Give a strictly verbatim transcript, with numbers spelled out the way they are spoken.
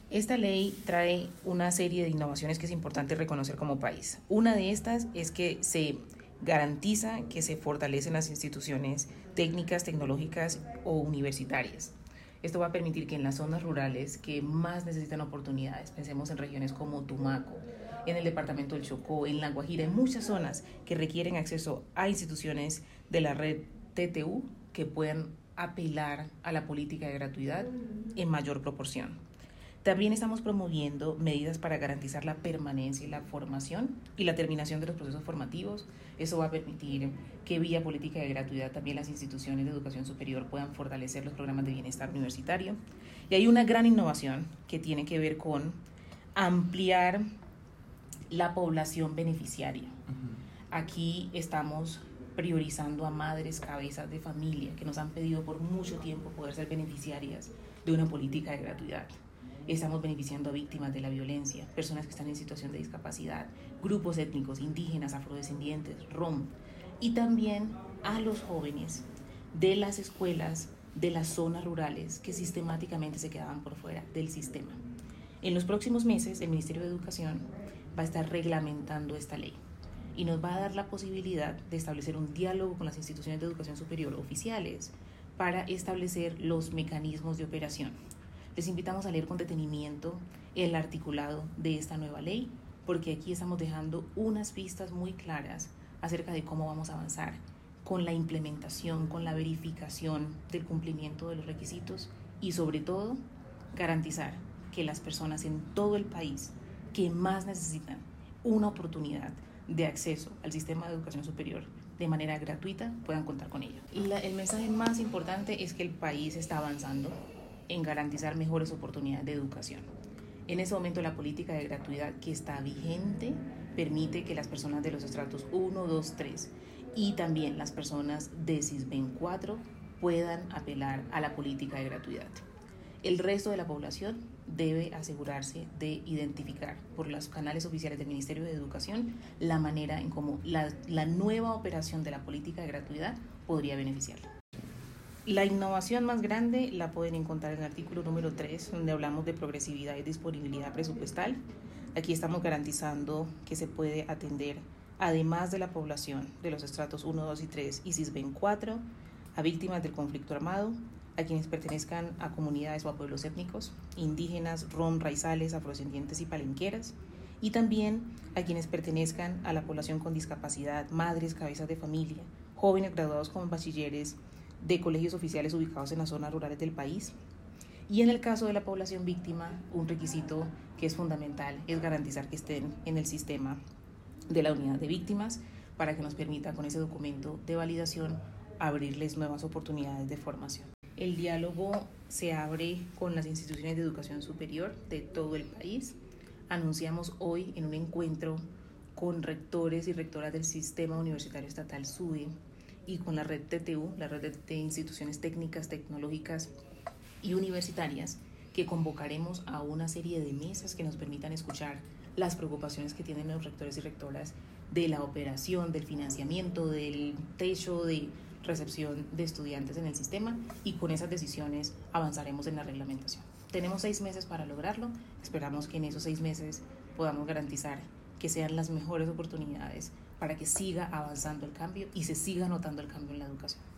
Esta ley trae una serie de innovaciones que es importante reconocer como país. Una de estas es que se garantiza que se fortalecen las instituciones técnicas, tecnológicas o universitarias. Esto va a permitir que en las zonas rurales que más necesitan oportunidades, pensemos en regiones como Tumaco, en el departamento del Chocó, en La Guajira, en muchas zonas que requieren acceso a instituciones de la red T T U que puedan apelar a la política de gratuidad en mayor proporción. También estamos promoviendo medidas para garantizar la permanencia y la formación y la terminación de los procesos formativos. Eso va a permitir que vía política de gratuidad también las instituciones de educación superior puedan fortalecer los programas de bienestar universitario. Y hay una gran innovación que tiene que ver con ampliar la población beneficiaria. Aquí estamos priorizando a madres, cabezas de familia que nos han pedido por mucho tiempo poder ser beneficiarias de una política de gratuidad. Estamos beneficiando a víctimas de la violencia, personas que están en situación de discapacidad, grupos étnicos, indígenas, afrodescendientes, rom, y también a los jóvenes de las escuelas de las zonas rurales que sistemáticamente se quedaban por fuera del sistema. En los próximos meses, el Ministerio de Educación va a estar reglamentando esta ley y nos va a dar la posibilidad de establecer un diálogo con las instituciones de educación superior oficiales para establecer los mecanismos de operación. Les invitamos a leer con detenimiento el articulado de esta nueva ley, porque aquí estamos dejando unas pistas muy claras acerca de cómo vamos a avanzar con la implementación, con la verificación del cumplimiento de los requisitos y sobre todo garantizar que las personas en todo el país que más necesitan una oportunidad de acceso al sistema de educación superior de manera gratuita puedan contar con ello. La, el mensaje más importante es que el país está avanzando en garantizar mejores oportunidades de educación. En ese momento la política de gratuidad que está vigente permite que las personas de los estratos uno, dos, tres y también las personas de SISBEN cuatro puedan apelar a la política de gratuidad. El resto de la población debe asegurarse de identificar por los canales oficiales del Ministerio de Educación la manera en cómo la, la nueva operación de la política de gratuidad podría beneficiarla. La innovación más grande la pueden encontrar en el artículo número tres, donde hablamos de progresividad y disponibilidad presupuestal. Aquí estamos garantizando que se puede atender, además de la población de los estratos uno, dos y tres y SISBEN cuatro, a víctimas del conflicto armado, a quienes pertenezcan a comunidades o a pueblos étnicos, indígenas, rom, raizales, afrodescendientes y palenqueras, y también a quienes pertenezcan a la población con discapacidad, madres, cabezas de familia, jóvenes graduados como bachilleres, de colegios oficiales ubicados en las zonas rurales del país. Y en el caso de la población víctima, un requisito que es fundamental es garantizar que estén en el sistema de la unidad de víctimas para que nos permita con ese documento de validación abrirles nuevas oportunidades de formación. El diálogo se abre con las instituciones de educación superior de todo el país. Anunciamos hoy en un encuentro con rectores y rectoras del Sistema Universitario Estatal SUDE y con la red T T U, la red de instituciones técnicas, tecnológicas y universitarias, que convocaremos a una serie de mesas que nos permitan escuchar las preocupaciones que tienen los rectores y rectoras de la operación, del financiamiento, del techo de recepción de estudiantes en el sistema, y con esas decisiones avanzaremos en la reglamentación. Tenemos seis meses para lograrlo. Esperamos que en esos seis meses podamos garantizar que sean las mejores oportunidades para que siga avanzando el cambio y se siga notando el cambio en la educación.